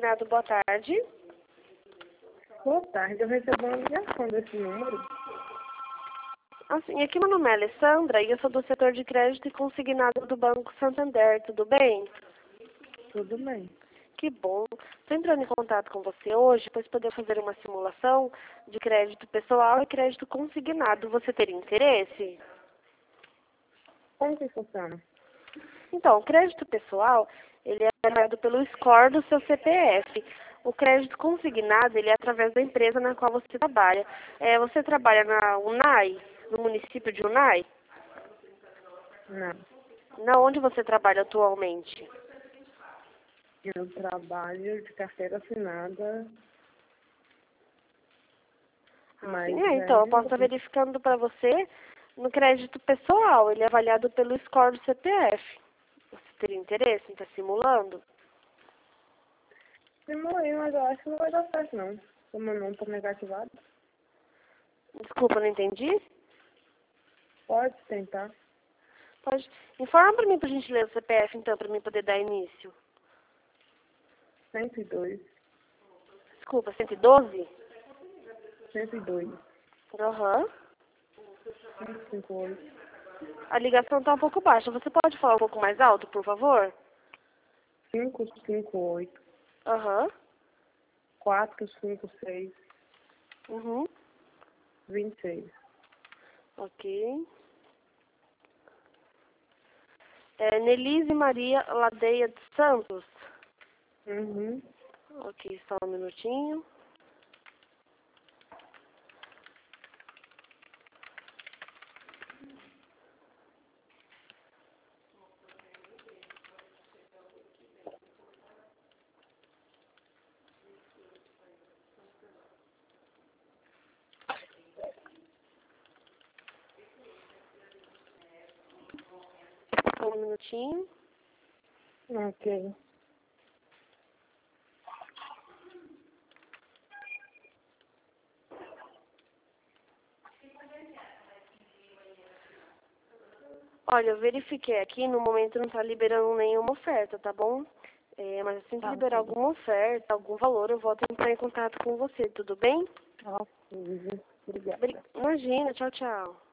Consignado, boa tarde. Boa tarde, eu recebi uma ligação desse número. Assim, aqui meu nome é Alessandra e eu sou do setor de crédito e consignado do Banco Santander, tudo bem? Tudo bem. Que bom. Estou entrando em contato com você hoje, pois poder fazer uma simulação de crédito pessoal e crédito consignado. Você teria interesse? Como que funciona? Então, o crédito pessoal, ele é dado pelo score do seu CPF. O crédito consignado, ele é através da empresa na qual você trabalha. Você trabalha na UNAI, no município de UNAI? Não. Na onde você trabalha atualmente? Eu trabalho de carteira assinada, mas Então, eu posso estar verificando para você no crédito pessoal. Ele é avaliado pelo score do CPF. Você teria interesse em estar simulando? simulei, mas eu acho que não vai dar certo, não. Como meu nome tá negativado. Desculpa, não entendi? Pode tentar. Pode. Informa para mim, por gentileza, o CPF, então, para mim poder dar início. 102. Desculpa, 112? 102. Aham. 558. A ligação está um pouco baixa. Você pode falar um pouco mais alto, por favor? 558. Aham. 456. Uhum. 26. Ok. Nelise Maria Ladeia de Santos. Uhum. Ok, só um minutinho. Só um minutinho. Ok. Olha, eu verifiquei aqui, no momento não está liberando nenhuma oferta, tá bom? Mas assim que Tá liberar bom. alguma oferta, algum valor, eu volto a entrar em contato com você, tudo bem? Ok. Obrigada. Imagina, tchau, tchau.